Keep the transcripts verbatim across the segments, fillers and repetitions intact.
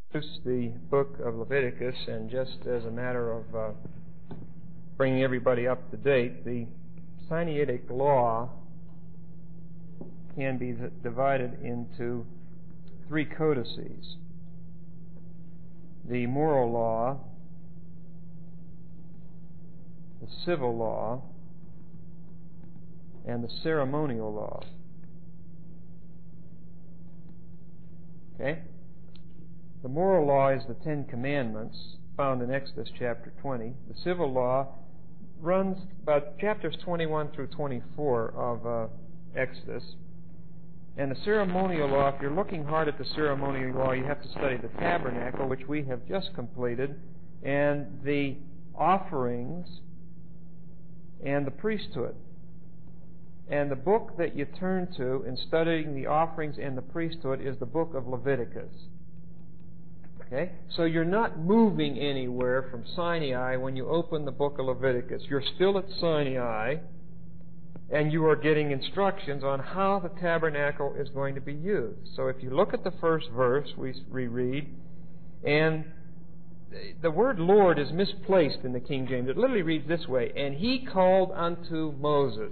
The book of Leviticus, and just as a matter of uh, bringing everybody up to date, the Sinaitic law can be divided into three codices: the moral law, the civil law, and the ceremonial law. Okay? The moral law is the Ten Commandments found in Exodus chapter twenty. The civil law runs about chapters twenty-one through twenty-four of uh, Exodus. And the ceremonial law, if you're looking hard at the ceremonial law, you have to study the tabernacle, which we have just completed, and the offerings and the priesthood. And the book that you turn to in studying the offerings and the priesthood is the book of Leviticus. Okay? So you're not moving anywhere from Sinai when you open the book of Leviticus. You're still at Sinai, and you are getting instructions on how the tabernacle is going to be used. So if you look at the first verse, we reread, and the word Lord is misplaced in the King James. It literally reads this way: and he called unto Moses.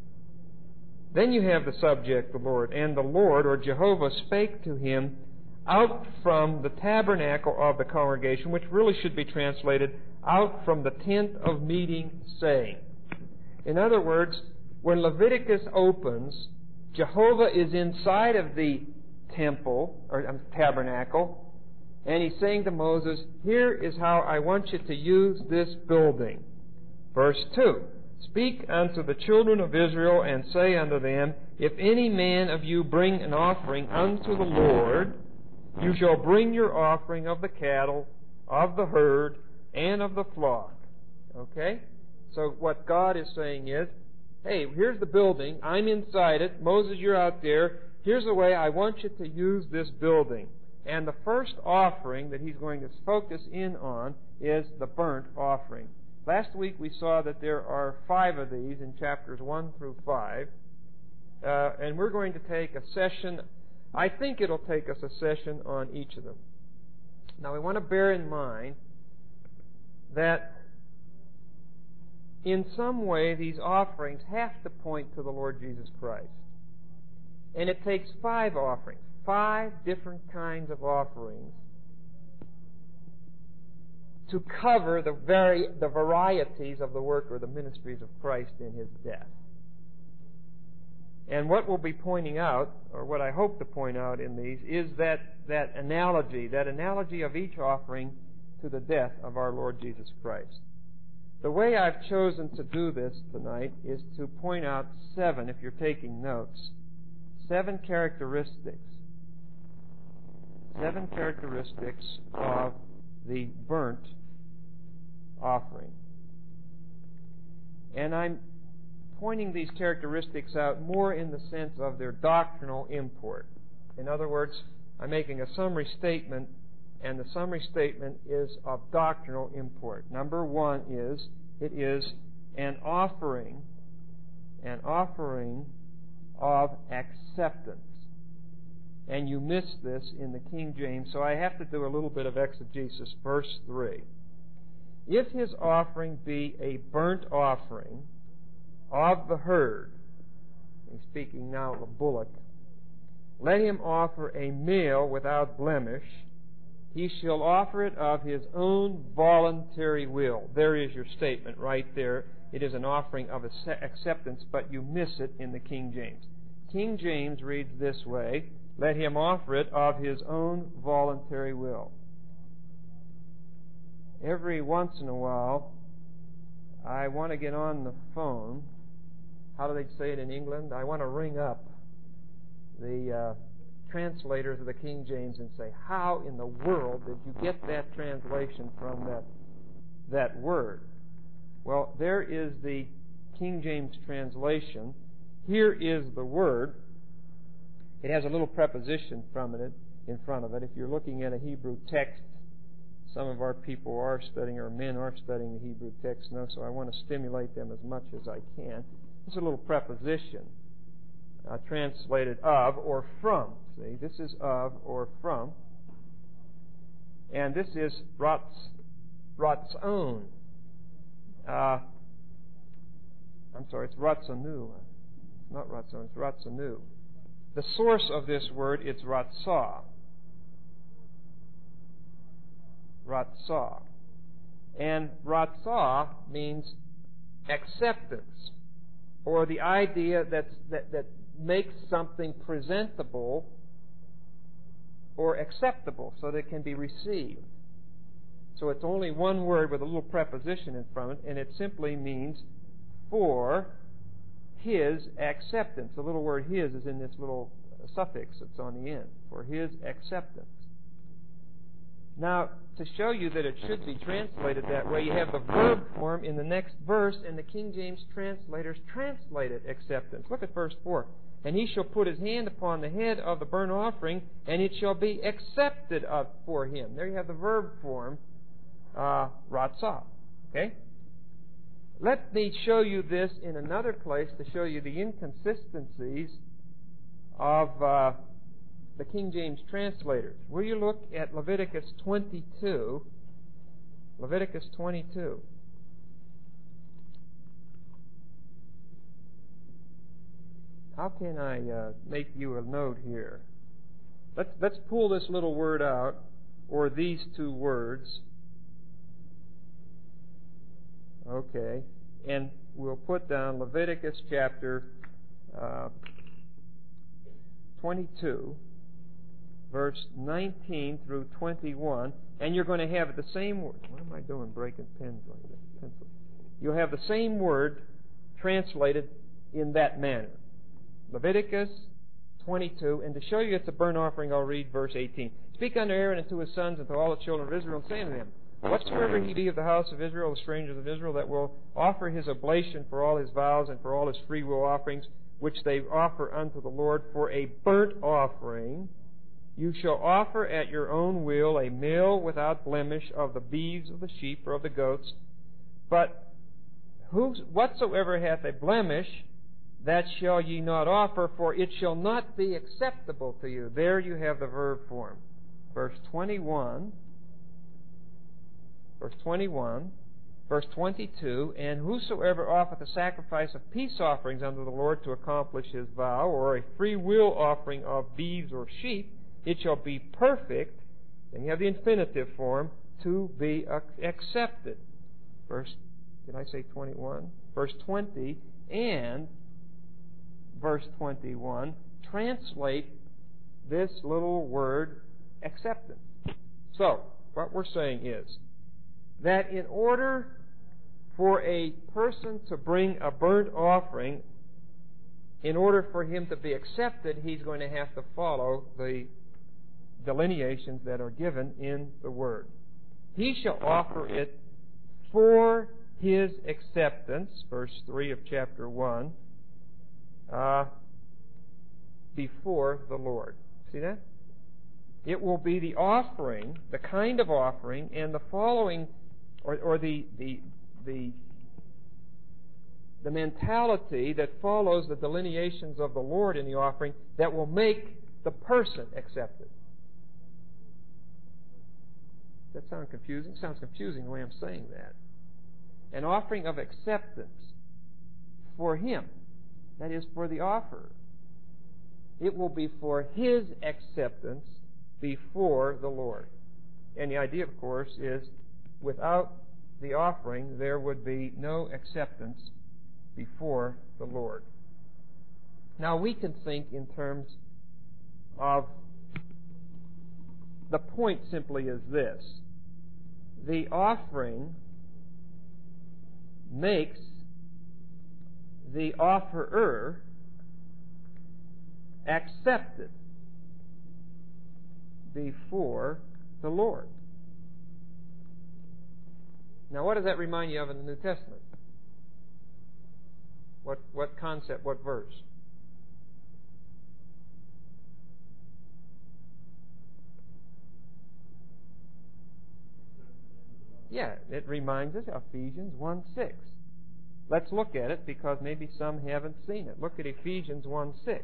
Then you have the subject, the Lord. And the Lord, or Jehovah, spake to him out from the tabernacle of the congregation, which really should be translated, out from the tent of meeting, saying. In other words, when Leviticus opens, Jehovah is inside of the temple, or um, tabernacle, and he's saying to Moses, here is how I want you to use this building. Verse two, speak unto the children of Israel, and say unto them, if any man of you bring an offering unto the Lord, you shall bring your offering of the cattle, of the herd, and of the flock. Okay? So what God is saying is, hey, here's the building. I'm inside it. Moses, you're out there. Here's the way I want you to use this building. And the first offering that he's going to focus in on is the burnt offering. Last week we saw that there are five of these in chapters one through five. Uh, and we're going to take a session. I think it'll take us a session on each of them. Now we want to bear in mind that in some way these offerings have to point to the Lord Jesus Christ. And it takes five offerings, five different kinds of offerings to cover the very the varieties of the work or the ministries of Christ in His death. And what we'll be pointing out, or what I hope to point out in these, is that, that analogy, that analogy of each offering to the death of our Lord Jesus Christ. The way I've chosen to do this tonight is to point out seven, if you're taking notes, seven characteristics, seven characteristics of the burnt offering. And I'm pointing these characteristics out more in the sense of their doctrinal import. In other words, I'm making a summary statement, and the summary statement is of doctrinal import. Number one is, it is an offering, an offering of acceptance. And you miss this in the King James, so I have to do a little bit of exegesis. Verse three. If his offering be a burnt offering of the herd, he's speaking now of a bullock, let him offer a male without blemish. He shall offer it of his own voluntary will. There is your statement right there. It is an offering of acceptance, but you miss it in the King James. King James reads this way, let him offer it of his own voluntary will. Every once in a while, I want to get on the phone. How do they say it in England? I want to ring up the uh, translators of the King James and say, how in the world did you get that translation from that, that word? Well, there is the King James translation. Here is the word. It has a little preposition from it in front of it. If you're looking at a Hebrew text, some of our people are studying, or men are studying the Hebrew text now, so I want to stimulate them as much as I can. It's a little preposition uh, translated of or from. See, this is of or from. And this is ratz, ratzon. Uh, I'm sorry, it's ratzonu. It's not ratzon, it's ratzonu. The source of this word is ratzah. Ratzah. And ratzah means acceptance, or the idea that's, that, that makes something presentable or acceptable so that it can be received. So it's only one word with a little preposition in front of it, and it simply means for his acceptance. The little word his is in this little suffix that's on the end, for his acceptance. Now, to show you that it should be translated that way, you have the verb form in the next verse, and the King James translators translated acceptance. Look at verse four. And he shall put his hand upon the head of the burnt offering, and it shall be accepted of for him. There you have the verb form, uh, ratzah. Okay? Let me show you this in another place to show you the inconsistencies of uh, the King James translators. Will you look at Leviticus twenty-two? Leviticus twenty-two. How can I uh, make you a note here? Let's, let's pull this little word out, or these two words. Okay. And we'll put down Leviticus chapter uh, twenty-two, verse nineteen through twenty-one. And you're going to have the same word. What am I doing breaking pens like this? Pencil. You'll have the same word translated in that manner. Leviticus twenty-two, and to show you it's a burnt offering, I'll read verse eighteen. Speak unto Aaron and to his sons and to all the children of Israel, saying to them, whatsoever he be of the house of Israel, the strangers of Israel, that will offer his oblation for all his vows and for all his freewill offerings, which they offer unto the Lord for a burnt offering, you shall offer at your own will a male without blemish of the beeves of the sheep or of the goats. But whos, whatsoever hath a blemish, that shall ye not offer, for it shall not be acceptable to you. There you have the verb form. Verse twenty-one. Verse twenty-one. Verse twenty-two. And whosoever offereth a sacrifice of peace offerings unto the Lord to accomplish his vow, or a free will offering of beeves or sheep, it shall be perfect. Then you have the infinitive form, to be accepted. Verse, did I say twenty-one? Verse twenty. And verse twenty-one, translate this little word acceptance. So, what we're saying is that in order for a person to bring a burnt offering, in order for him to be accepted, he's going to have to follow the delineations that are given in the Word. He shall offer it for his acceptance, verse three of chapter one, Uh, before the Lord. See that? It will be the offering, the kind of offering, and the following, or, or the, the, the, the mentality that follows the delineations of the Lord in the offering that will make the person accepted. Does that sound confusing? It sounds confusing the way I'm saying that. An offering of acceptance for him. That is, for the offerer. It will be for his acceptance before the Lord. And the idea, of course, is without the offering, there would be no acceptance before the Lord. Now, we can think in terms of, the point simply is this. The offering makes the offerer accepted before the Lord. Now, what does that remind you of in the New Testament? What, what concept, what verse? Yeah, it reminds us of Ephesians one six. Let's look at it because maybe some haven't seen it. Look at Ephesians one six.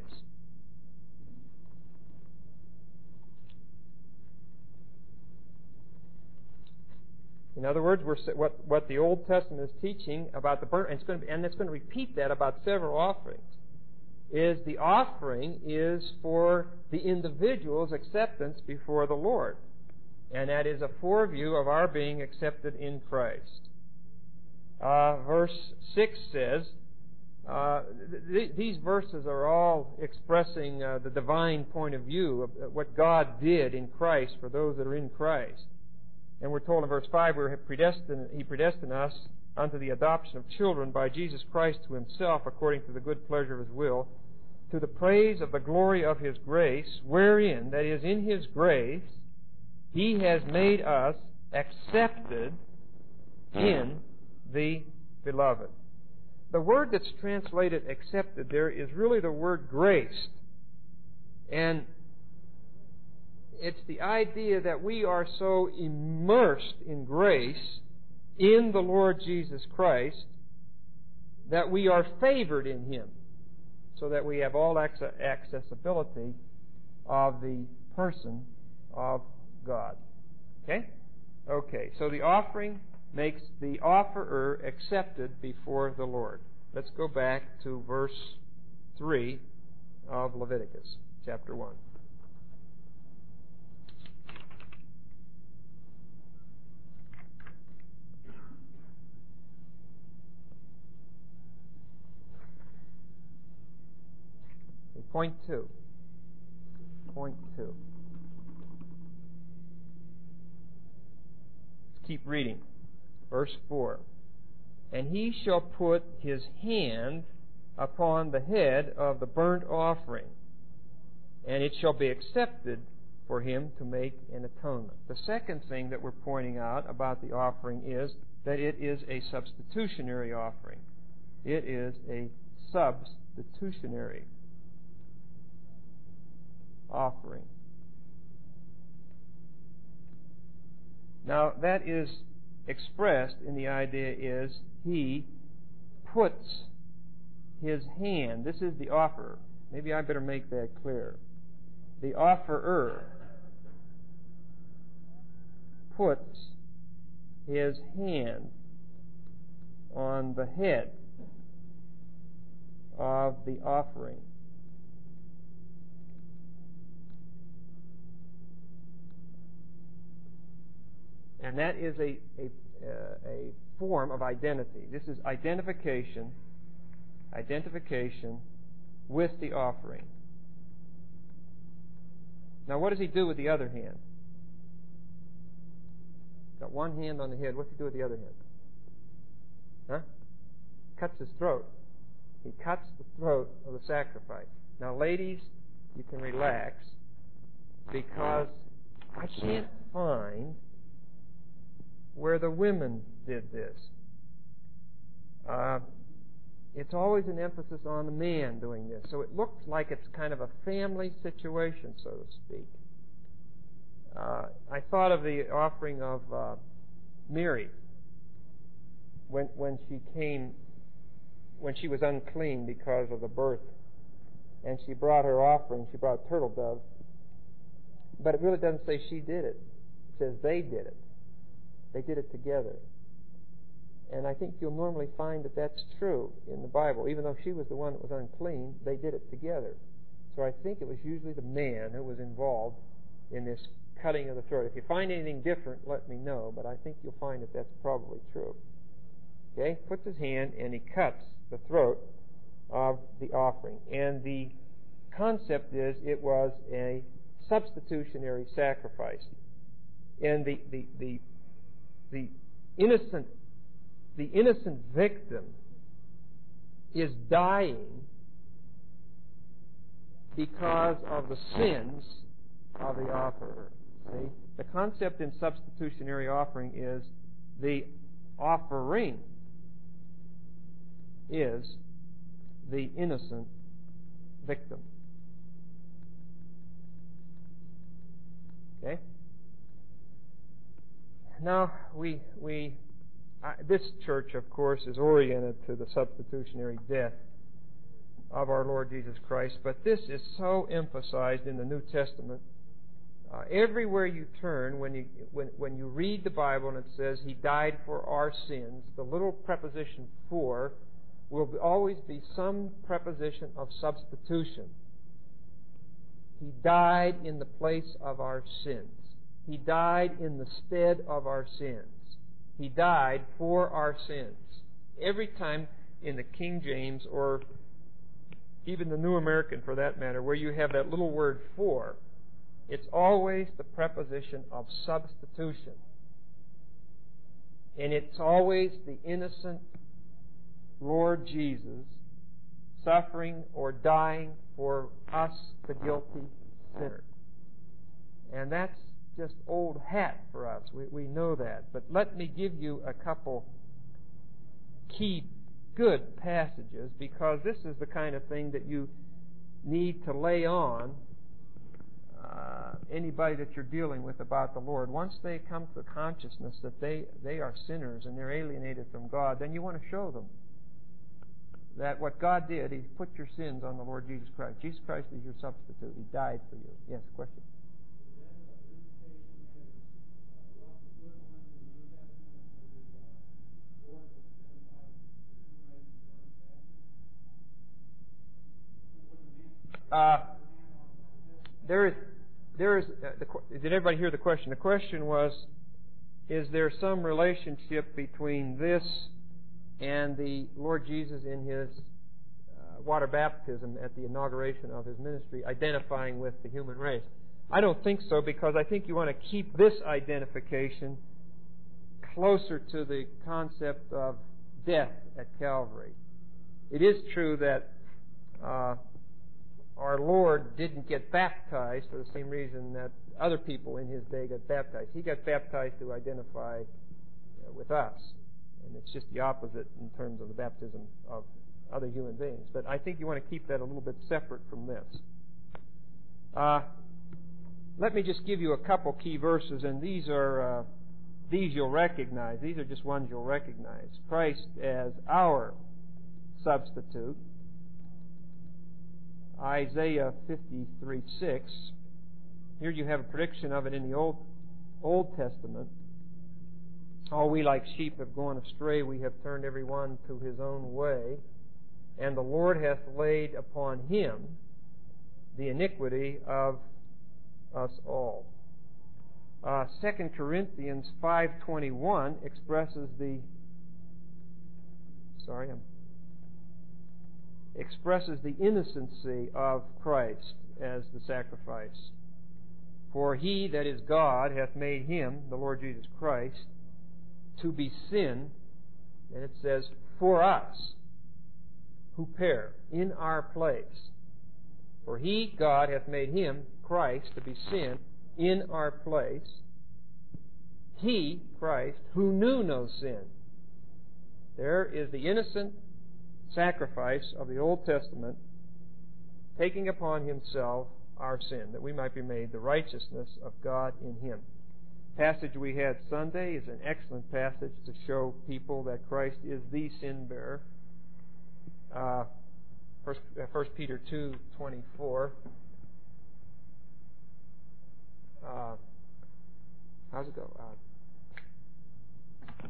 In other words, we're, what, what the Old Testament is teaching about the burnt, and it's going to, and it's going to repeat that about several offerings, is the offering is for the individual's acceptance before the Lord. And that is a foreview of our being accepted in Christ. Uh, verse six says, uh, th- these verses are all expressing uh, the divine point of view of what God did in Christ for those that are in Christ. And we're told in verse five, we're predestined, He predestined us unto the adoption of children by Jesus Christ to Himself, according to the good pleasure of His will, to the praise of the glory of His grace, wherein, that is, in His grace, He has made us accepted in the Beloved. The word that's translated accepted there is really the word graced. And it's the idea that we are so immersed in grace in the Lord Jesus Christ that we are favored in Him, so that we have all accessibility of the person of God. Okay? Okay, so the offering makes the offerer accepted before the Lord. Let's go back to verse three of Leviticus chapter one. Point two. Point two. Let's keep reading. Verse four. And he shall put his hand upon the head of the burnt offering, and it shall be accepted for him to make an atonement. The second thing that we're pointing out about the offering is that it is a substitutionary offering. It is a substitutionary offering. Now, that is expressed in the idea is he puts his hand. This is the offerer. Maybe I better make that clear. The offerer puts his hand on the head of the offering. And that is a, a, uh, a form of identity. This is identification, identification with the offering. Now, what does he do with the other hand? Got one hand on the head. What's he do with the other hand? Huh? Cuts his throat. He cuts the throat of the sacrifice. Now, ladies, you can relax, because I can't find where the women did this. Uh, it's always an emphasis on the man doing this. So it looks like it's kind of a family situation, so to speak. Uh, I thought of the offering of uh, Mary when when she came, when she was unclean because of the birth, and she brought her offering. She brought a turtle dove, but it really doesn't say she did it. It says they did it. They did it together. And I think you'll normally find that that's true in the Bible. Even though she was the one that was unclean, they did it together. So I think it was usually the man who was involved in this cutting of the throat. If you find anything different, let me know, but I think you'll find that that's probably true. Okay? Puts his hand and he cuts the throat of the offering. And the concept is it was a substitutionary sacrifice. And the, the, the The innocent, the innocent victim is dying because of the sins of the offerer. See? The concept in substitutionary offering is the offering is the innocent victim. Okay? Now, we, we uh, this church, of course, is oriented to the substitutionary death of our Lord Jesus Christ, but this is so emphasized in the New Testament Uh, everywhere you turn, when you when when you read the Bible and it says He died for our sins, the little preposition "for" will always be some preposition of substitution. He died in the place of our sins. He died in the stead of our sins. He died for our sins. Every time in the King James, or even the New American for that matter, where you have that little word "for," it's always the preposition of substitution. And it's always the innocent Lord Jesus suffering or dying for us, the guilty sinner. And that's just old hat for us. We, we know that. But let me give you a couple key good passages, because this is the kind of thing that you need to lay on uh, anybody that you're dealing with about the Lord. Once they come to the consciousness that they, they are sinners and they're alienated from God, then you want to show them that what God did, He put your sins on the Lord Jesus Christ. Jesus Christ is your substitute. He died for you. Yes, question? Uh, there is, there is. Uh, the, did everybody hear the question? The question was, is there some relationship between this and the Lord Jesus in His uh, water baptism at the inauguration of His ministry, identifying with the human race? I don't think so, because I think you want to keep this identification closer to the concept of death at Calvary. It is true that uh, our Lord didn't get baptized for the same reason that other people in His day got baptized. He got baptized to identify uh, with us. And it's just the opposite in terms of the baptism of other human beings. But I think you want to keep that a little bit separate from this. Uh, let me just give you a couple key verses, and these are uh, these you'll recognize. These are just ones you'll recognize. Christ as our substitute. Isaiah fifty-three six. Here you have a prediction of it in the Old Old Testament. All we like sheep have gone astray, we have turned every one to his own way, and the Lord hath laid upon Him the iniquity of us all. Uh, Second Corinthians five twenty-one expresses the sorry, I'm expresses the innocency of Christ as the sacrifice. For He, that is God, hath made Him, the Lord Jesus Christ, to be sin, and it says, for us, who perish, in our place. For He, God, hath made Him, Christ, to be sin, in our place. He, Christ, who knew no sin. There is the innocent sacrifice of the Old Testament, taking upon Himself our sin, that we might be made the righteousness of God in Him. The passage we had Sunday is an excellent passage to show people that Christ is the sin bearer. Uh, First, uh, First Peter two twenty-four. Uh, how's it go? Uh,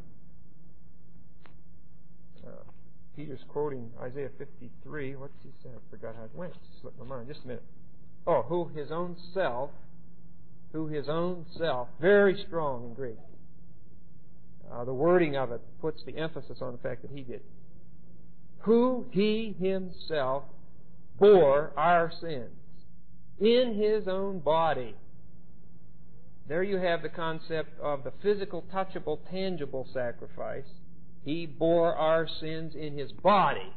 uh, Peter's quoting Isaiah fifty-three. What's he say? I forgot how it went. It slipped my mind. Just a minute. Oh, who His own self, who His own self, very strong in Greek. Uh, the wording of it puts the emphasis on the fact that He did. Who He Himself bore our sins in His own body. There you have the concept of the physical, touchable, tangible sacrifice. He bore our sins in His body.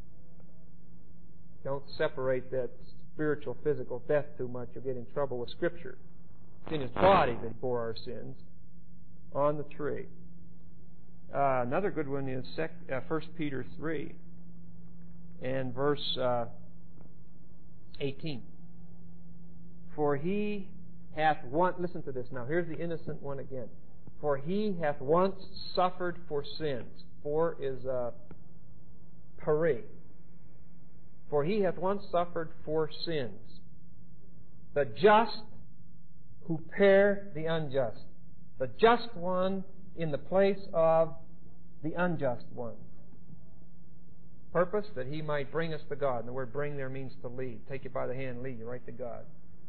Don't separate that spiritual, physical death too much. You'll get in trouble with Scripture. It's in His body that He bore our sins on the tree. Uh, another good one is sec, uh, First Peter three and verse uh, eighteen. For He hath once, listen to this now, here's the innocent one again. For He hath once suffered for sins. For is uh, peri. For He hath once suffered for sins. The just who bear the unjust. The just one in the place of the unjust one. Purpose that he might bring us to God. And the word bring there means to lead. Take you by the hand, lead you right to God.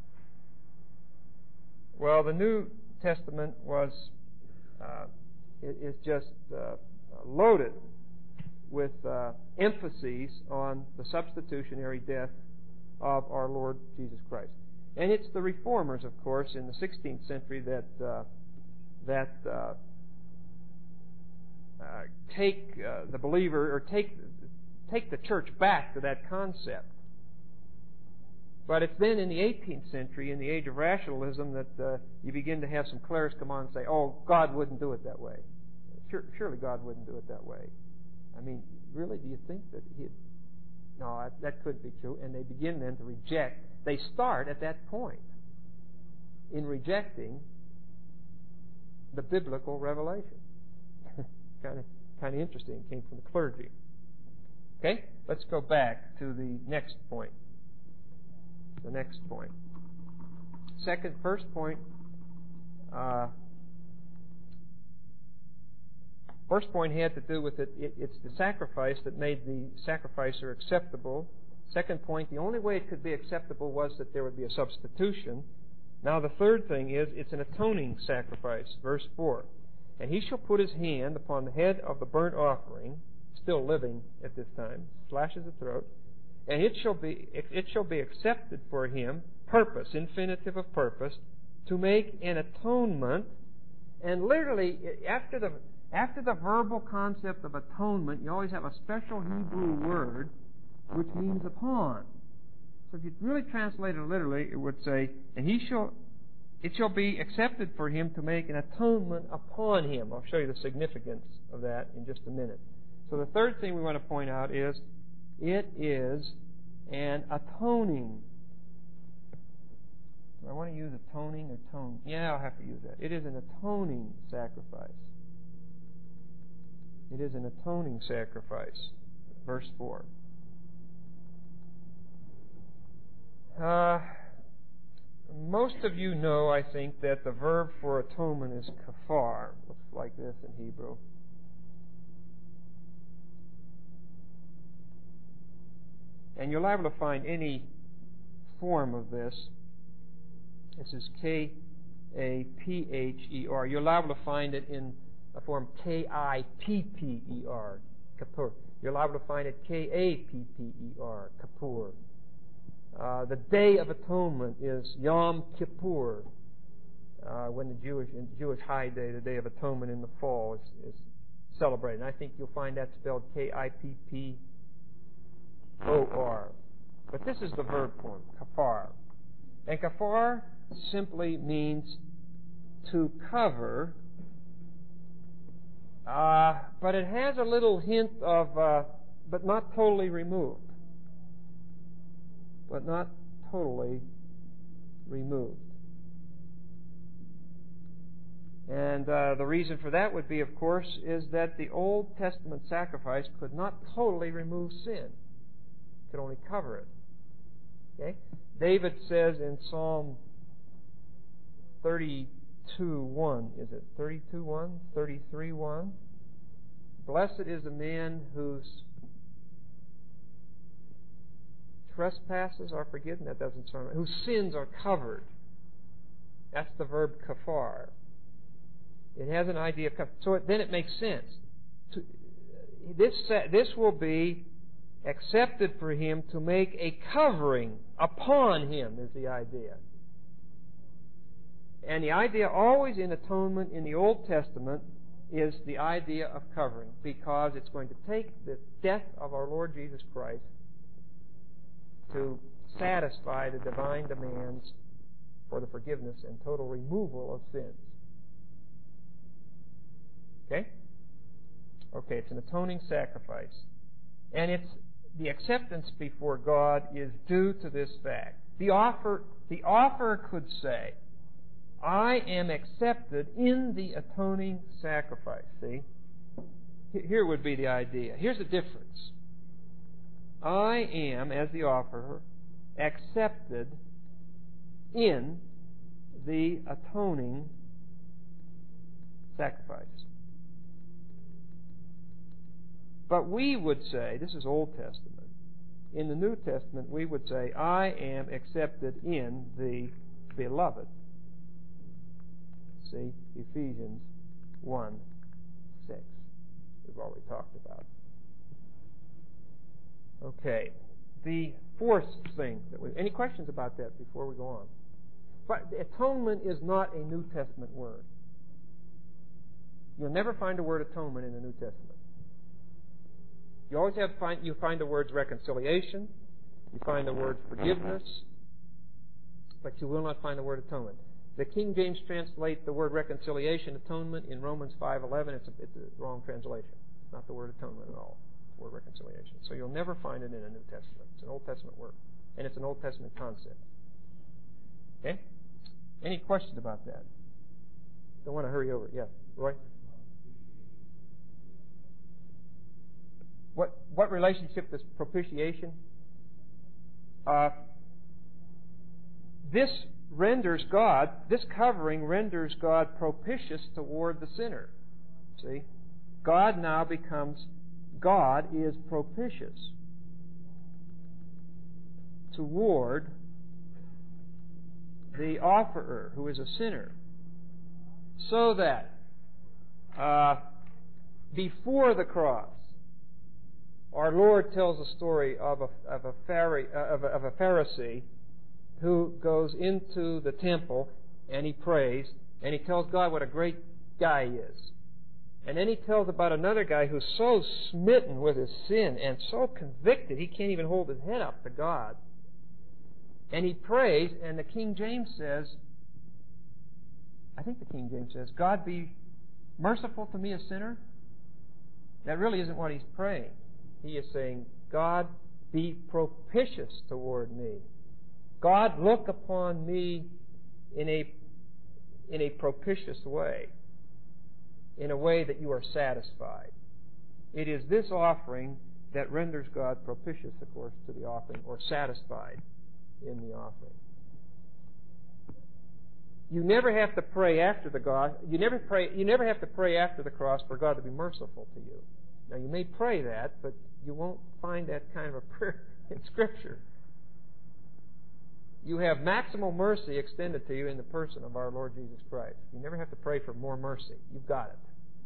Well, the New Testament was uh, is just uh, loaded with uh, emphases on the substitutionary death of our Lord Jesus Christ. And it's the reformers, of course, in the sixteenth century that uh, that uh, uh, take uh, the believer or take take the church back to that concept. But it's then in the eighteenth century, in the age of rationalism, that uh, you begin to have some clerics come on and say, "Oh, God wouldn't do it that way. Sure, surely God wouldn't do it that way." I mean, really, do you think that He'd... No, that, that couldn't be true. And they begin then to reject. They start at that point in rejecting the biblical revelation. kind of, kind of interesting. It came from the clergy. Okay, let's go back to the next point. The next point. Second, first point. Uh, first point had to do with it, it. It's the sacrifice that made the sacrificer acceptable. Second point, the only way it could be acceptable was that there would be a substitution. Now the third thing is, it's an atoning sacrifice. Verse four. And he shall put his hand upon the head of the burnt offering, still living at this time, slashes the throat, and it shall be it shall be accepted for him, purpose, infinitive of purpose, to make an atonement. And literally, after the after the verbal concept of atonement, you always have a special Hebrew word which means upon. So if you really translate it literally, it would say, and he shall it shall be accepted for him to make an atonement upon him. I'll show you the significance of that in just a minute. So the third thing we want to point out is it is an atoning. Do I want to use atoning or tone? Yeah, I'll have to use that. It is an atoning sacrifice. It is an atoning sacrifice. Verse four. Uh, most of you know, I think, that the verb for atonement is kafar. Looks like this in Hebrew. And you're liable to find any form of this. This is K A P H E R. You're liable to find it in a form K I P P E R, Kippur. You're liable to find it K A P P E R, Kippur. Uh, the Day of Atonement is Yom Kippur, uh, when the Jewish Jewish high day, the Day of Atonement in the fall, is, is celebrated. And I think you'll find that spelled K I P P O R. But this is the verb form, kafar. And kafar simply means to cover, uh, but it has a little hint of, uh, but not totally removed. But not totally removed. And uh, the reason for that would be, of course, is that the Old Testament sacrifice could not totally remove sin. It could only cover it. Okay? David says in Psalm thirty-two one, is it thirty-two one? thirty-three one? Blessed is the man whose trespasses are forgiven. That doesn't sound right. Whose sins are covered. That's the verb kafar. It has an idea of cover. So it, then it makes sense. To, this, this will be accepted for him to make a covering upon him, is the idea. And the idea always in atonement in the Old Testament is the idea of covering, because it's going to take the death of our Lord Jesus Christ to satisfy the divine demands for the forgiveness and total removal of sins. Okay? Okay, it's an atoning sacrifice. And it's the acceptance before God is due to this fact. The offer, the offerer could say, I am accepted in the atoning sacrifice. See? Here would be the idea. Here's the difference. I am, as the offerer, accepted in the atoning sacrifice. But we would say, this is Old Testament. In the New Testament, we would say, I am accepted in the beloved. See, Ephesians one six. We've already talked about. Okay. The fourth thing that we, any questions about that before we go on? But atonement is not a New Testament word. You'll never find the word atonement in the New Testament. You always have to find, you find the words reconciliation, you find the word forgiveness, but you will not find the word atonement. The King James translates the word reconciliation, atonement, in Romans five eleven. It's a, it's a wrong translation. It's not the word atonement at all. It's the word reconciliation. So you'll never find it in a New Testament. It's an Old Testament word, and it's an Old Testament concept. Okay? Any questions about that? Don't want to hurry over. Yeah, Roy? What what relationship is propitiation? Uh, this renders God, this covering renders God propitious toward the sinner. See? God now becomes, God is propitious toward the offerer, who is a sinner. So that uh, before the cross, our Lord tells a story of a, of a, Phari- of a, of a Pharisee who goes into the temple and he prays and he tells God what a great guy he is. And then he tells about another guy who's so smitten with his sin and so convicted he can't even hold his head up to God. And he prays, and the King James says, I think the King James says, God be merciful to me, a sinner. That really isn't what he's praying. He is saying, God be propitious toward me. God, look upon me in a, in a propitious way, in a way that you are satisfied. It is this offering that renders God propitious, of course, to the offering, or satisfied in the offering. You never have to pray after the God. You never pray. You never have to pray after the cross for God to be merciful to you. Now, you may pray that, but you won't find that kind of a prayer in Scripture. You have maximal mercy extended to you in the person of our Lord Jesus Christ. You never have to pray for more mercy. You've got it.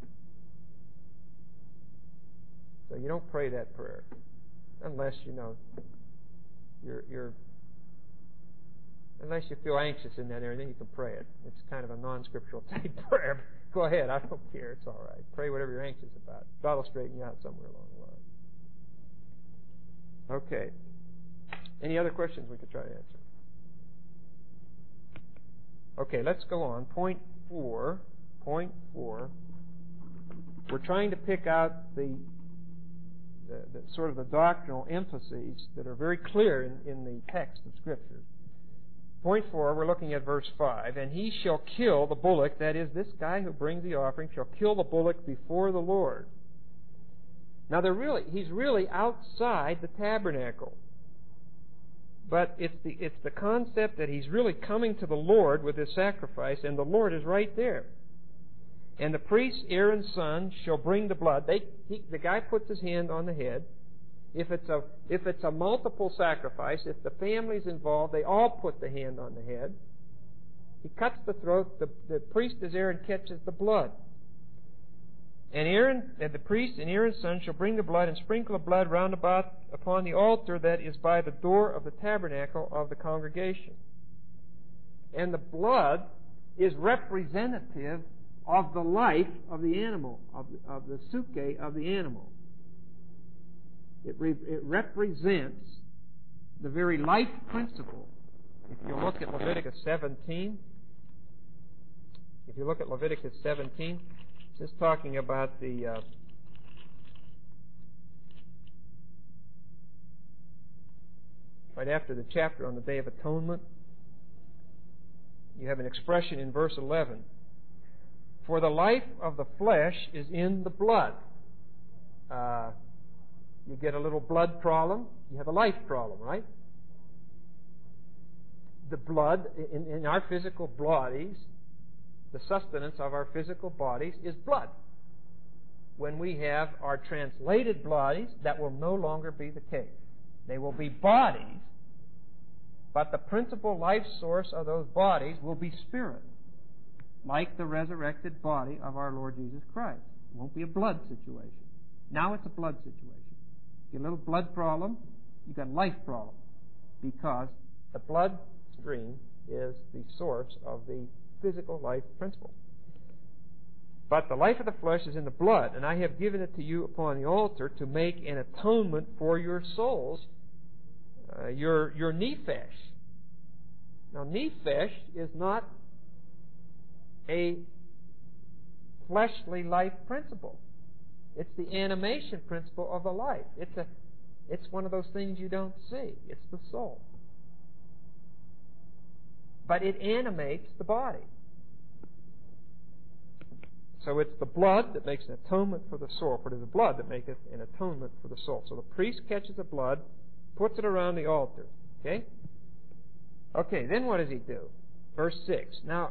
So you don't pray that prayer unless you know you're, you're unless you feel anxious in that area. Then you can pray it. It's kind of a non-scriptural type prayer. Go ahead. I don't care. It's all right. Pray whatever you're anxious about. God will straighten you out somewhere along the line. Okay. Any other questions we could try to answer? Okay, let's go on. Point four. Point four. We're trying to pick out the, the, the sort of the doctrinal emphases that are very clear in, in the text of Scripture. Point four, we're looking at verse five. And he shall kill the bullock, that is, this guy who brings the offering, shall kill the bullock before the Lord. Now, they're really, he's really outside the tabernacle. But it's the, it's the concept that he's really coming to the Lord with his sacrifice, and the Lord is right there. And the priest, Aaron's son, shall bring the blood. They, he, the guy puts his hand on the head. If it's a if it's a multiple sacrifice, if the family's involved, they all put the hand on the head. He cuts the throat. The, the priest, as Aaron, catches the blood. And Aaron, and the priest and Aaron's son shall bring the blood and sprinkle the blood round about upon the altar that is by the door of the tabernacle of the congregation. And the blood is representative of the life of the animal, of the, of the suke of the animal. It, re, it represents the very life principle. If you look at Leviticus seventeen, if you look at Leviticus seventeen, it's just talking about the uh, right after the chapter on the Day of Atonement, you have an expression in verse eleven. For the life of the flesh is in the blood. Uh, you get a little blood problem, you have a life problem, right? the blood, in, in our physical bodies, the sustenance of our physical bodies is blood. When we have our translated bodies, that will no longer be the case. They will be bodies, but the principal life source of those bodies will be spirit, like the resurrected body of our Lord Jesus Christ. It won't be a blood situation. Now it's a blood situation. You get a little blood problem, you got a life problem, because the blood stream is the source of the physical life principle. But the life of the flesh is in the blood, and I have given it to you upon the altar to make an atonement for your souls, uh, your your nephesh. Now, nephesh is not a fleshly life principle. It's the animation principle of the life. It's a, it's one of those things you don't see. It's the soul. But it animates the body. So it's the blood that makes an atonement for the soul, for it is the blood that maketh an atonement for the soul. So the priest catches the blood, puts it around the altar. Okay? Okay, then what does he do? Verse six. Now,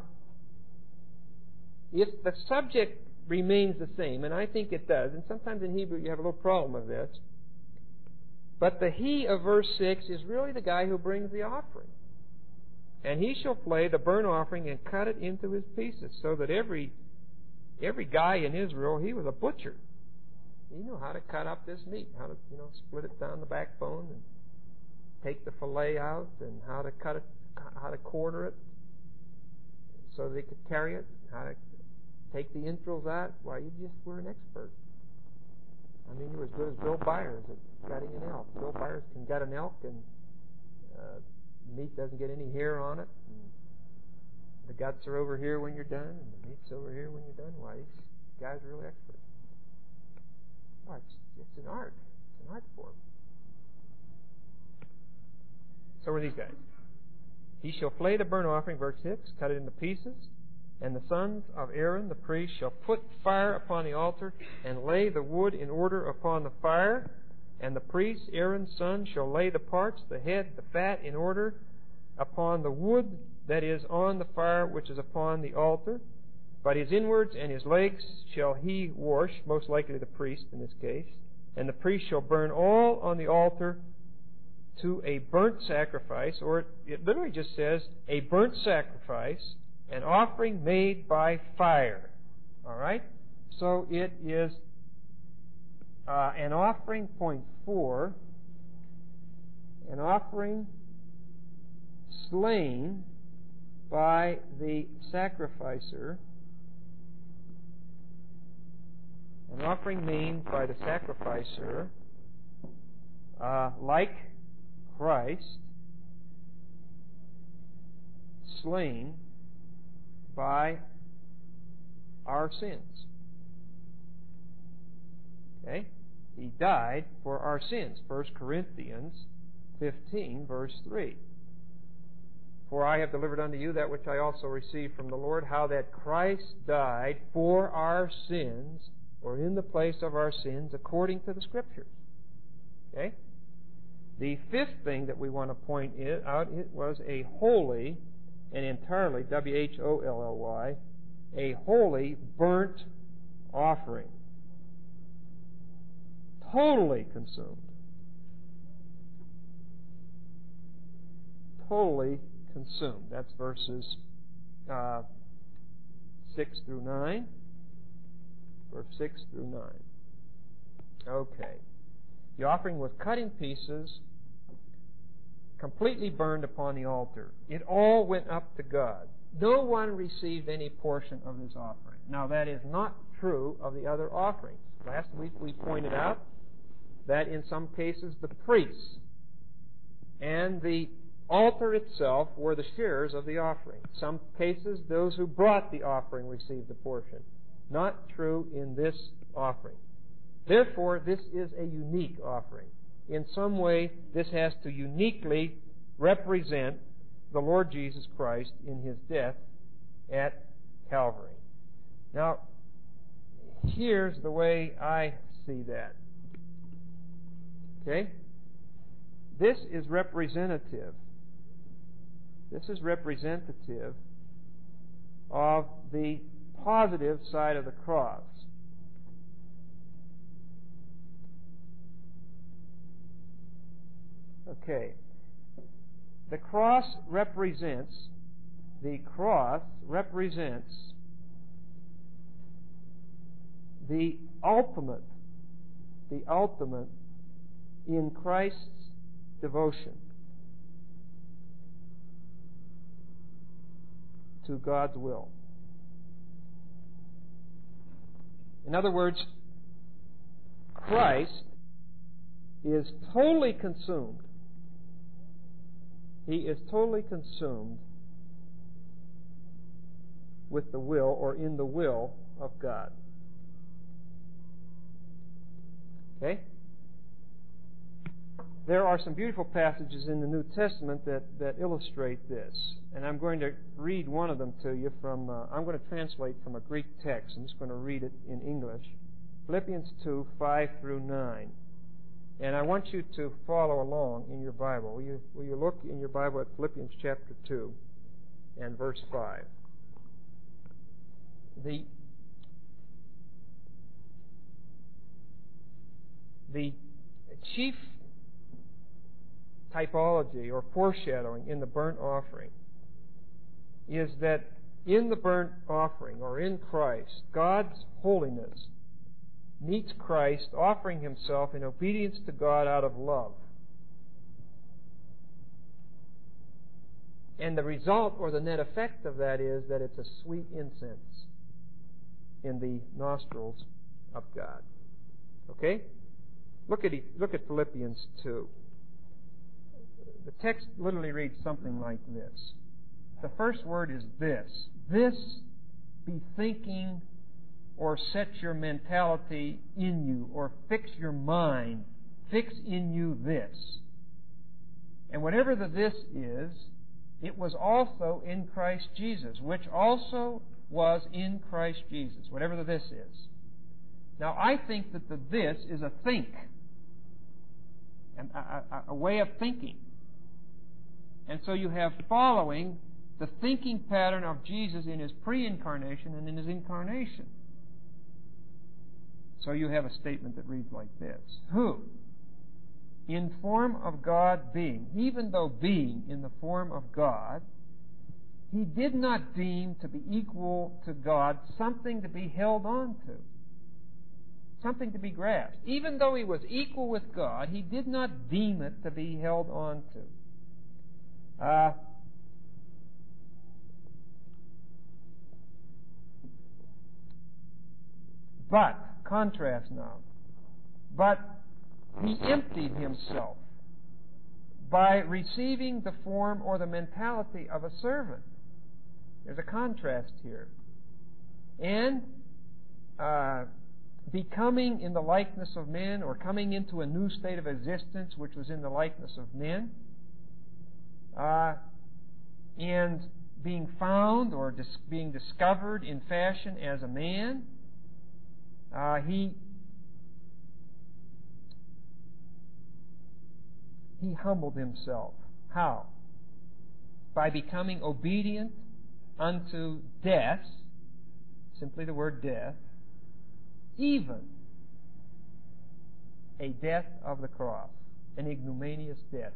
if the subject remains the same, and I think it does, and sometimes in Hebrew you have a little problem with this, but the he of verse six is really the guy who brings the offering. And he shall flay the burnt offering and cut it into his pieces, so that every every guy in Israel, he was a butcher. He knew how to cut up this meat, how to, you know, split it down the backbone and take the fillet out, and how to cut it, how to quarter it so they could carry it, how to take the entrails out. Why, you just were an expert. I mean, you were as good as Bill Byers at gutting an elk. Bill Byers can gut an elk, and uh, meat doesn't get any hair on it. And the guts are over here when you're done, and the meat's over here when you're done. Why, these guys are really experts. Oh, it's, it's an art. It's an art form. So are these guys. He shall flay the burnt offering, verse six, cut it into pieces, and the sons of Aaron, the priest, shall put fire upon the altar and lay the wood in order upon the fire. And the priest, Aaron's son, shall lay the parts, the head, the fat, in order upon the wood that is on the fire which is upon the altar. But his inwards and his legs shall he wash, most likely the priest in this case. And the priest shall burn all on the altar to a burnt sacrifice, or it, it literally just says a burnt sacrifice, an offering made by fire. All right? So it is uh, an offering, point four, an offering slain by the sacrificer, an offering made by the sacrificer, uh, like Christ, slain by our sins. Okay? He died for our sins. First Corinthians fifteen, verse three. For I have delivered unto you that which I also received from the Lord, how that Christ died for our sins, or in the place of our sins, according to the Scriptures. Okay? The fifth thing that we want to point out, it was a holy and entirely, W H O L L Y, a holy burnt offering. Totally consumed. Totally consumed. That's verses uh, six through nine. Verse six through nine. Okay. The offering was cut in pieces, completely burned upon the altar. It all went up to God. No one received any portion of this offering. Now, that is not true of the other offerings. Last week we pointed out that in some cases the priests and the altar itself were the sharers of the offering. Some cases those who brought the offering received a portion. Not true in this offering. Therefore, this is a unique offering. In some way, this has to uniquely represent the Lord Jesus Christ in His death at Calvary. Now, here's the way I see that. Okay? This is representative This is representative of the positive side of the cross. Okay. The cross represents, the cross represents the ultimate, the ultimate in Christ's devotion to God's will. In other words, Christ is totally consumed. He is totally consumed with the will, or in the will, of God. Okay? There are some beautiful passages in the New Testament that, that illustrate this. And I'm going to read one of them to you from, uh, I'm going to translate from a Greek text. I'm just going to read it in English. Philippians two, five through nine. And I want you to follow along in your Bible. Will you, will you look in your Bible at Philippians chapter two and verse five? The, the chief typology or foreshadowing in the burnt offering is that in the burnt offering, or in Christ, God's holiness meets Christ offering himself in obedience to God out of love. And the result, or the net effect of that, is that it's a sweet incense in the nostrils of God. Okay? Look at, look at Philippians two. The text literally reads something like this. The first word is this. This be thinking, or set your mentality in you, or fix your mind. Fix in you this. And whatever the this is, it was also in Christ Jesus, which also was in Christ Jesus, whatever the this is. Now, I think that the this is a think, a, a, a way of thinking. And so you have following the thinking pattern of Jesus in his pre-incarnation and in his incarnation. So you have a statement that reads like this. Who, in form of God being, even though being in the form of God, he did not deem to be equal to God something to be held on to, something to be grasped. Even though he was equal with God, he did not deem it to be held on to. Uh, but, contrast now, but he emptied himself by receiving the form or the mentality of a servant. There's a contrast here. And uh, becoming in the likeness of men, or coming into a new state of existence which was in the likeness of men, uh, and being found or dis- being discovered in fashion as a man, uh, he he humbled himself. How? By becoming obedient unto death, simply the word death, even a death of the cross, an ignominious death.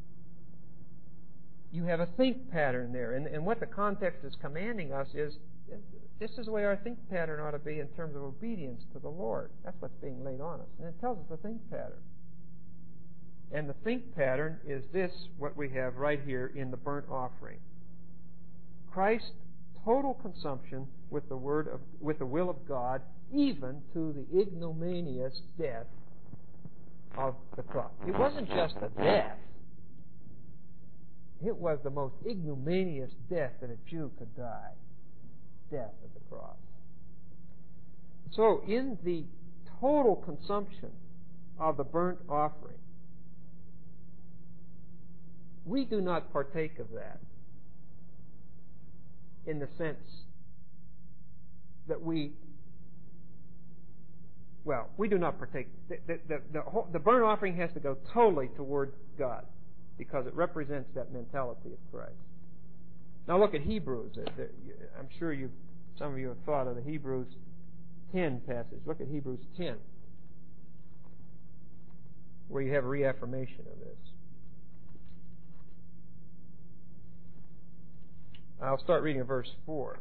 You have a think pattern there, and, and what the context is commanding us is, this is the way our think pattern ought to be in terms of obedience to the Lord. That's what's being laid on us, and it tells us the think pattern. And the think pattern is this, what we have right here in the burnt offering. Christ's total consumption with the word of, with the will of God, even to the ignominious death of the cross. It wasn't just a death. It was the most ignominious death that a Jew could die. Death at the cross. So, in the total consumption of the burnt offering, we do not partake of that in the sense that we, well, we do not partake. The, the, the, the, whole, the burnt offering has to go totally toward God because it represents that mentality of Christ. Now look at Hebrews. I'm sure you, some of you have thought of the Hebrews ten passage. Look at Hebrews ten, where you have a reaffirmation of this. I'll start reading at verse four.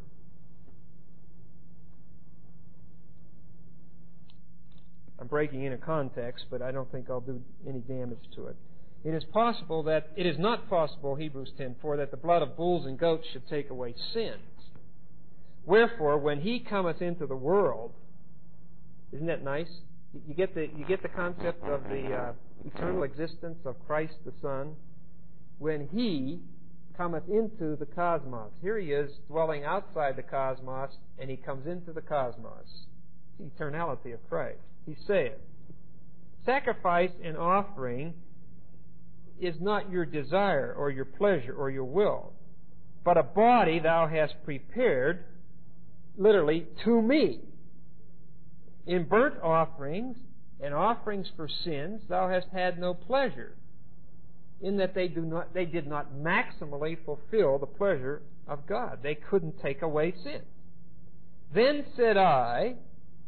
I'm breaking into context, but I don't think I'll do any damage to it. It is possible that, it is not possible, Hebrews ten four, that the blood of bulls and goats should take away sins. Wherefore, when he cometh into the world, isn't that nice? You get the, you get the concept of the uh, eternal existence of Christ the Son. When he cometh into the cosmos. Here he is dwelling outside the cosmos, and he comes into the cosmos. The eternality of Christ. He saith, sacrifice and offering is not your desire or your pleasure or your will, but a body thou hast prepared, literally, to me. In burnt offerings and offerings for sins thou hast had no pleasure, in that they do not they did not maximally fulfill the pleasure of God. They couldn't take away sin. Then said I,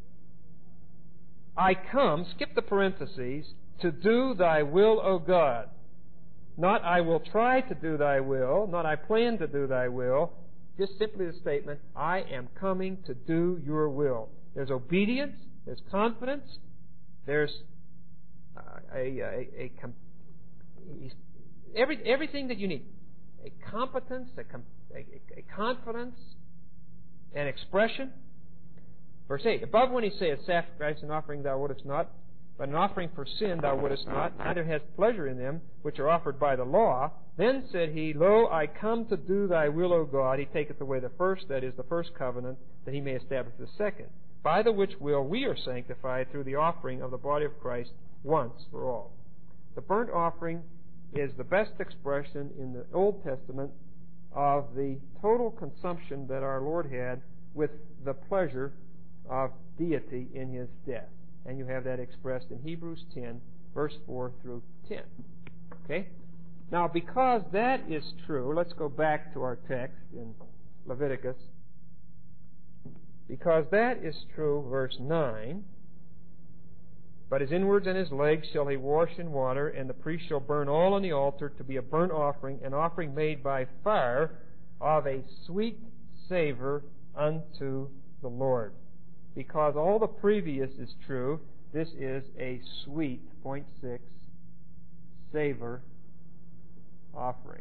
I come, skip the parentheses, to do thy will, O God. Not I will try to do thy will, not I plan to do thy will, just simply the statement, I am coming to do your will. There's obedience, there's confidence, there's uh, a, a, a, a Every, everything that you need. A competence, a, com, a, a confidence, an expression. Verse eight, above when he saith, sacrifice and offering thou wouldest not, but an offering for sin thou wouldest not, neither hast pleasure in them, which are offered by the law. Then said he, Lo, I come to do thy will, O God. He taketh away the first, that is, the first covenant, that he may establish the second, by the which will we are sanctified through the offering of the body of Christ once for all. The burnt offering is the best expression in the Old Testament of the total consumption that our Lord had with the pleasure of deity in his death. And you have that expressed in Hebrews ten, verse four through ten. Okay? Now, because that is true, let's go back to our text in Leviticus. Because that is true, verse nine, but his inwards and his legs shall he wash in water, and the priest shall burn all on the altar to be a burnt offering, an offering made by fire of a sweet savor unto the Lord. Because all the previous is true, this is a sweet, point six, savor offering.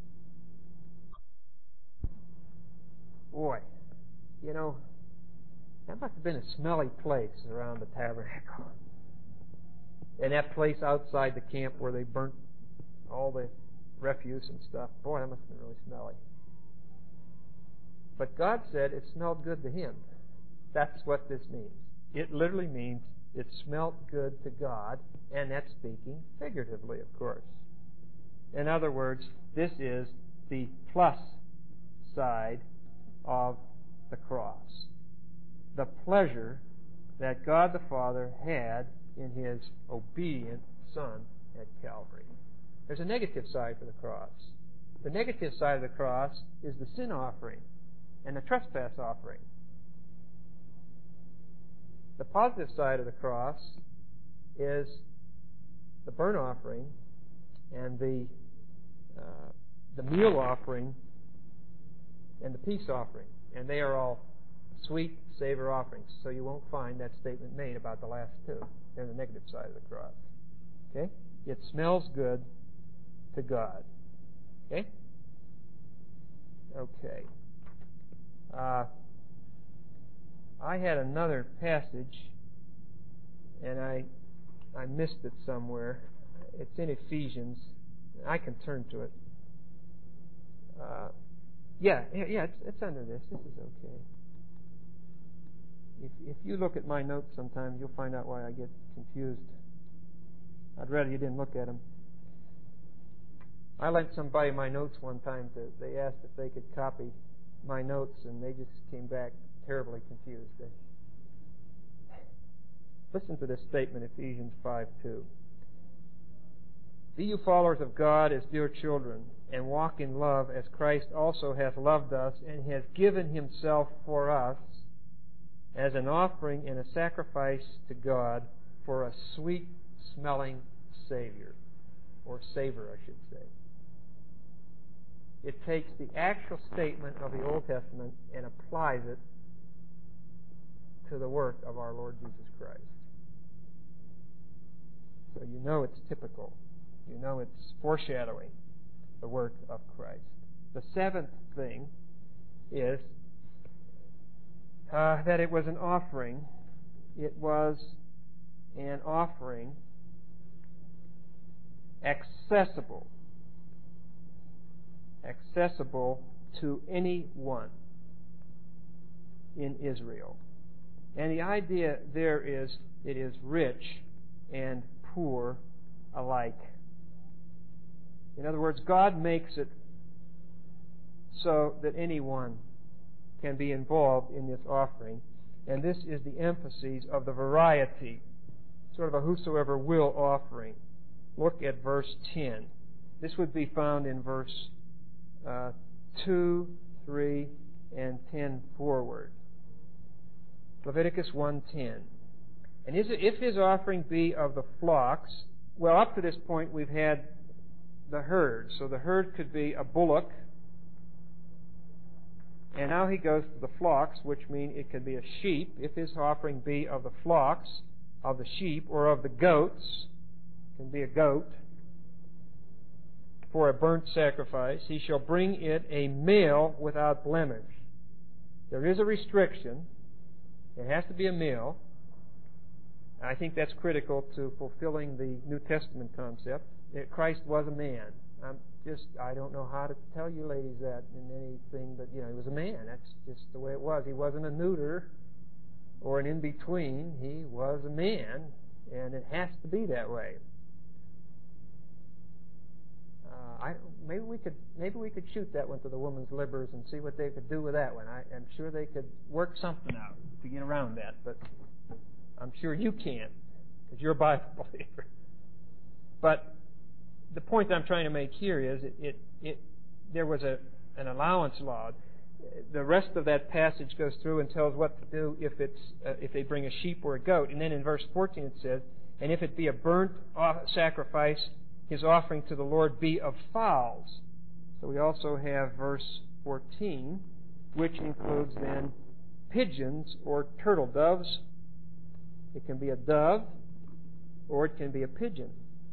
Boy, you know, that must have been a smelly place around the tabernacle. And that place outside the camp where they burnt all the refuse and stuff. Boy, that must have been really smelly. But God said it smelled good to him. That's what this means. It literally means it smelled good to God, and that's speaking figuratively, of course. In other words, this is the plus side of the cross. The pleasure that God the Father had in his obedient Son at Calvary. There's a negative side for the cross. The negative side of the cross is the sin offering and the trespass offering. The positive side of the cross is the burnt offering and the uh, the meal offering and the peace offering. And they are all sweet savor offerings. So you won't find that statement made about the last two. They're the negative side of the cross. Okay? It smells good to God. Okay? Okay. Uh, I had another passage, and I I missed it somewhere. It's in Ephesians. I can turn to it. Uh, yeah, yeah, it's, it's under this. This is okay. If, if you look at my notes sometimes, you'll find out why I get confused. I'd rather you didn't look at them. I lent somebody my notes one time. To, they asked if they could copy my notes, and they just came back terribly confused. They, listen to this statement, Ephesians five two. Be you followers of God as dear children, and walk in love as Christ also hath loved us and has given himself for us as an offering and a sacrifice to God for a sweet-smelling Savior, or savor, I should say. It takes the actual statement of the Old Testament and applies it to the work of our Lord Jesus Christ. So you know it's typical. You know it's foreshadowing the work of Christ. The seventh thing is uh, that it was an offering. It was an offering accessible. Accessible to anyone in Israel. And the idea there is it is rich and poor alike. In other words, God makes it so that anyone can be involved in this offering. And this is the emphasis of the variety, sort of a whosoever will offering. Look at verse ten. This would be found in verse uh, two, three, and ten forward. Leviticus one ten. And is it, if his offering be of the flocks, well, up to this point we've had the herd. So the herd could be a bullock. And now he goes to the flocks, which mean it could be a sheep. If his offering be of the flocks, of the sheep, or of the goats, it can be a goat, for a burnt sacrifice, he shall bring it a male without blemish. There is a restriction. It has to be a male. I think that's critical to fulfilling the New Testament concept. Christ was a man. I'm just, I don't know how to tell you ladies that in anything, but, you know, he was a man. That's just the way it was. He wasn't a neuter or an in-between. He was a man, and it has to be that way. Uh, I, maybe we could maybe we could shoot that one to the women's libbers and see what they could do with that one. I, I'm sure they could work something out to get around that, but I'm sure you can't, because you're a Bible believer. But the point that I'm trying to make here is it, it, it there was a an allowance law. The rest of that passage goes through and tells what to do if it's uh, if they bring a sheep or a goat. And then in verse fourteen it says, "And if it be a burnt sacrifice, his offering to the Lord be of fowls." So we also have verse fourteen, which includes then pigeons or turtle doves. It can be a dove, or it can be a pigeon.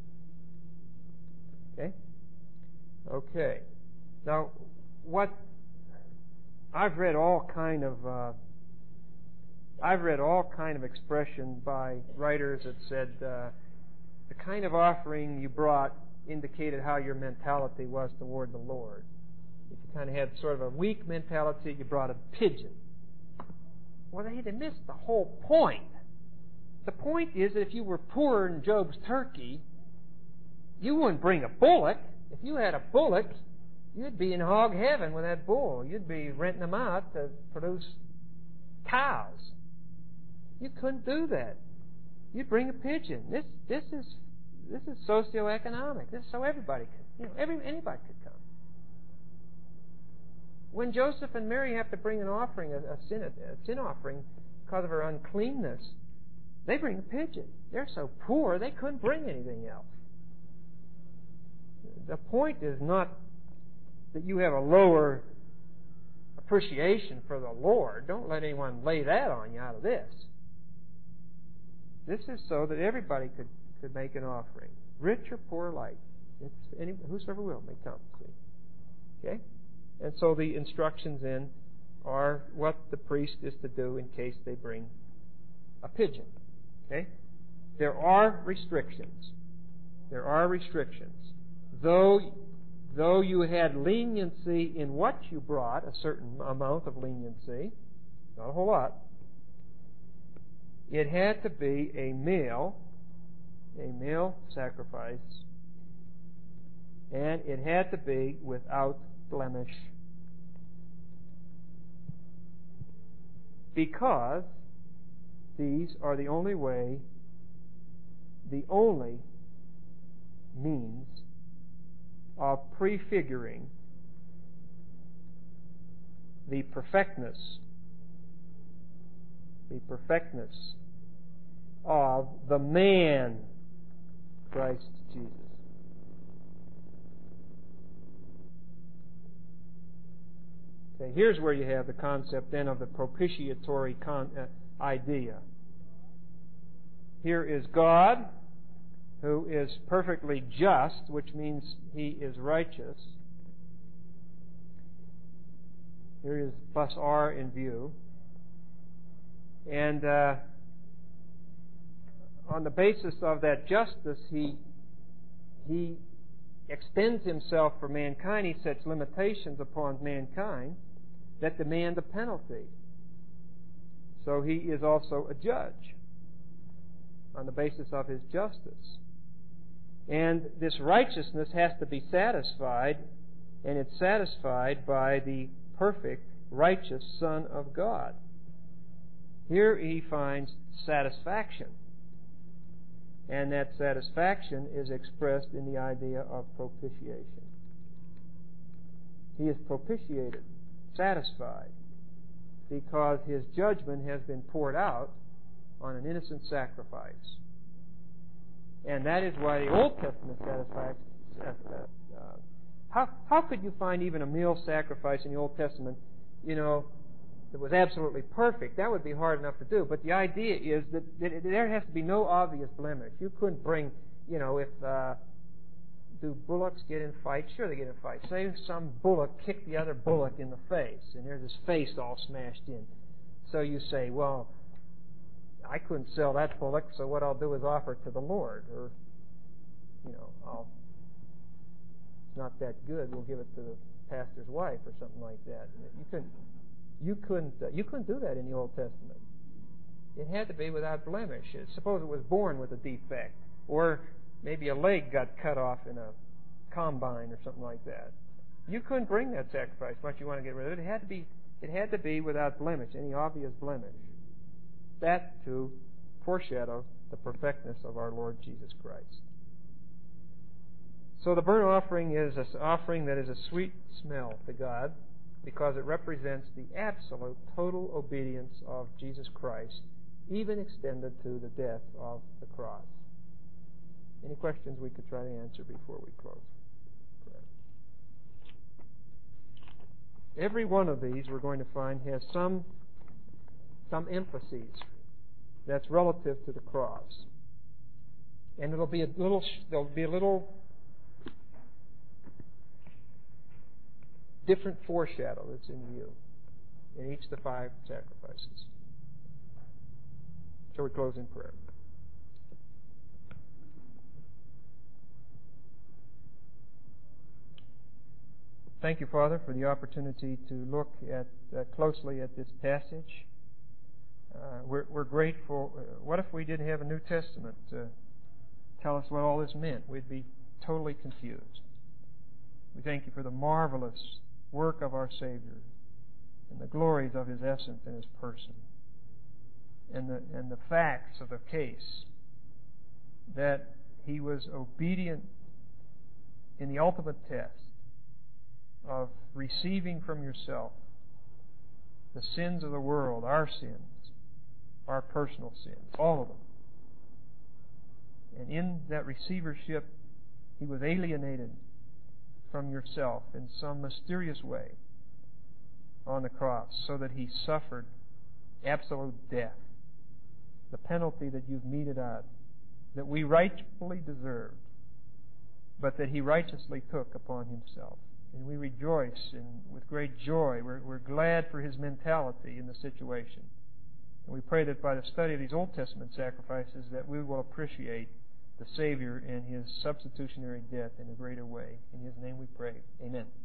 Okay? Okay. Now, what I've read all kind of uh, I've read all kind of expression by writers that said uh, the kind of offering you brought indicated how your mentality was toward the Lord. If you kind of had sort of a weak mentality, you brought a pigeon. Well, they had missed the whole point. The point is that if you were poor in Job's turkey, you wouldn't bring a bullock. If you had a bullock, you'd be in hog heaven with that bull. You'd be renting them out to produce cows. You couldn't do that. You'd bring a pigeon. This this is this is socioeconomic. This is so everybody could, you know, every anybody could come. When Joseph and Mary have to bring an offering, a, a sin a sin offering, because of her uncleanness, they bring a pigeon. They're so poor they couldn't bring anything else. The point is not that you have a lower appreciation for the Lord. Don't let anyone lay that on you out of this. This is so that everybody could, could make an offering, rich or poor alike. It's any, whosoever will may come. See? Okay? And so the instructions then are what the priest is to do in case they bring a pigeon. Okay? There are restrictions. There are restrictions. Though, though you had leniency in what you brought, a certain amount of leniency, not a whole lot, it had to be a male, a male sacrifice, and it had to be without blemish. Because these are the only way, the only means of prefiguring the perfectness, the perfectness of the man, Christ Jesus. Okay, here's where you have the concept then of the propitiatory con- uh, idea. Here is God, who is perfectly just, which means He is righteous. Here is plus R in view. And uh, on the basis of that justice, He He extends Himself for mankind. He sets limitations upon mankind that demand a penalty. So He is also a judge on the basis of His justice. And this righteousness has to be satisfied, and it's satisfied by the perfect, righteous Son of God. Here He finds satisfaction. And that satisfaction is expressed in the idea of propitiation. He is propitiated, satisfied, because His judgment has been poured out on an innocent sacrifice. And that is why the Old Testament satisfies. Uh, uh, how, how could you find even a meal sacrifice in the Old Testament, you know, that was absolutely perfect? That would be hard enough to do. But the idea is that, that there has to be no obvious blemish. You couldn't bring, you know, if, uh, do bullocks get in fights? Sure they get in fights. Say some bullock kicked the other bullock in the face, and there's his face all smashed in. So you say, well, I couldn't sell that bullock, so what I'll do is offer it to the Lord. Or, you know, I'll, it's not that good, we'll give it to the pastor's wife or something like that. You couldn't, you couldn't, uh, you couldn't do that in the Old Testament. It had to be without blemish. Suppose it was born with a defect, or maybe a leg got cut off in a combine or something like that. You couldn't bring that sacrifice much you want to get rid of it. It had to be, it had to be without blemish, any obvious blemish. That to foreshadow the perfectness of our Lord Jesus Christ. So the burnt offering is an offering that is a sweet smell to God, because it represents the absolute, total obedience of Jesus Christ, even extended to the death of the cross. Any questions we could try to answer before we close? Every one of these, we're going to find, has some some emphases that's relative to the cross, and it'll be a little there'll be a little different foreshadow that's in view in each of the five sacrifices. Shall we close in prayer? Thank you, Father, for the opportunity to look at uh, closely at this passage. Uh, we're, we're grateful. Uh, what if we didn't have a New Testament to tell us what all this meant? We'd be totally confused. We thank you for the marvelous work of our Savior and the glories of His essence and His person, and the, and the facts of the case that He was obedient in the ultimate test of receiving from yourself the sins of the world, our sins, our personal sins, all of them. And in that receivership, He was alienated from yourself in some mysterious way on the cross, so that He suffered absolute death, the penalty that you've meted out, that we rightfully deserved, but that He righteously took upon Himself. And we rejoice in, with great joy. We're, we're glad for His mentality in the situation. And we pray that by the study of these Old Testament sacrifices that we will appreciate the Savior and His substitutionary death in a greater way. In His name we pray. Amen.